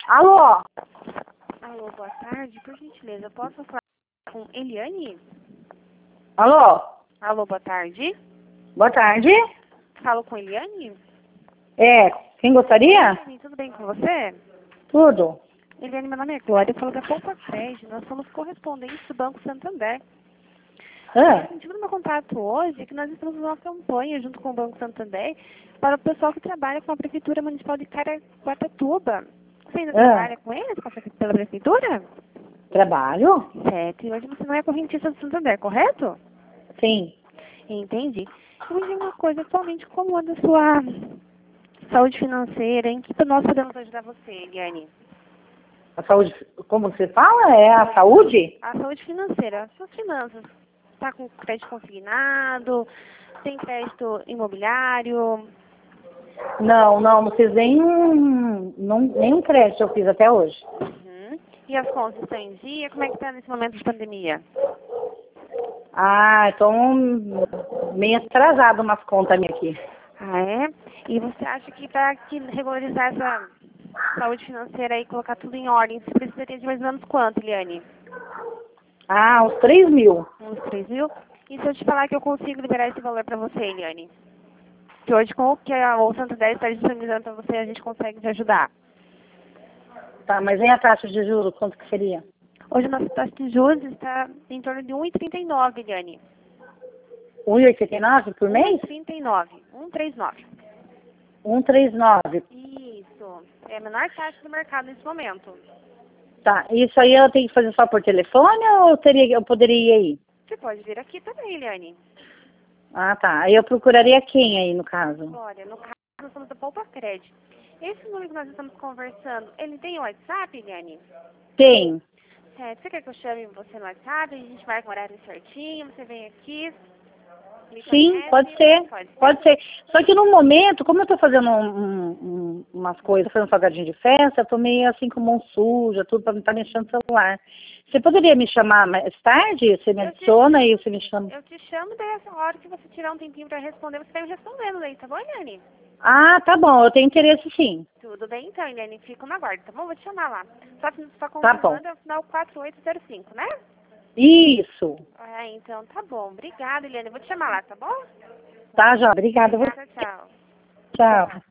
Alô? Alô, boa tarde. Por gentileza, eu posso falar com Eliane? Alô? Alô, boa tarde. Boa tarde. Falo com Eliane? É, quem gostaria? Eliane, tudo bem com você? Tudo. Eliane, meu nome é Glória, eu falo da Poupa Crédito. Nós somos correspondentes do Banco Santander. Ah, O motivo do meu contato hoje é que nós estamos numa campanha junto com o Banco Santander para o pessoal que trabalha com a Prefeitura Municipal de Caraguatatuba. Você ainda trabalha com eles, pela Prefeitura? trabalho? Certo. E hoje você não é correntista do Santander, correto? Sim. Entendi. E me diga uma coisa, atualmente, como anda a sua saúde financeira? Em que nós podemos ajudar você, Eliane? A saúde, como você fala? É a saúde? A saúde financeira, as suas finanças. Está com crédito consignado? Tem crédito imobiliário? Não fiz nenhum crédito eu fiz até hoje. Uhum. E as contas estão em dia? Como é que está nesse momento de pandemia? Ah, então meio atrasado umas contas minhas aqui. Ah, é? E você acha que para regularizar essa saúde financeira e colocar tudo em ordem, você precisaria de mais ou menos quanto, Eliane? Ah, uns 3.000. Uns 3.000? E se eu te falar que eu consigo liberar esse valor para você, Eliane? Que hoje, com o que o Santander está disponibilizando para você, a gente consegue te ajudar. Tá, mas e a taxa de juros, quanto que seria? Hoje a nossa taxa de juros está em torno de 1,39, Eliane. 1,89 por mês? 1,39. 1,39. 1,39. Isso. É a menor taxa do mercado nesse momento. Tá, isso aí eu tenho que fazer só por telefone ou eu poderia ir aí? Você pode vir aqui também, Eliane. Ah, tá. Aí eu procuraria quem aí, no caso? Olha, no caso, nós somos da Poupa Crédito. Esse número que nós estamos conversando, ele tem WhatsApp, Eliane? Tem. Você quer que eu chame você no WhatsApp? A gente marca um horário certinho, você vem aqui, me Sim, conhece? pode ser. Pode ser? Pode ser. Só que no momento, como eu tô fazendo umas coisas, fazendo salgadinho de festa, eu tô meio assim com mão suja, tudo pra não estar mexendo no celular. Você poderia me chamar mais tarde? Você me adiciona e você me chama. Eu te chamo daí essa hora que você tirar um tempinho para responder, você vai me respondendo daí, tá bom, Eliane? Ah, tá bom, eu tenho interesse sim. Tudo bem então, Eliane, fico na guarda, tá bom? Vou te chamar lá. Só Tá bom. confirmando é o final 4805, né? Isso. Ah, então tá bom. Obrigada, Eliane. Vou te chamar lá, tá bom? Tá, já. Obrigada. Obrigada, tchau. Tchau.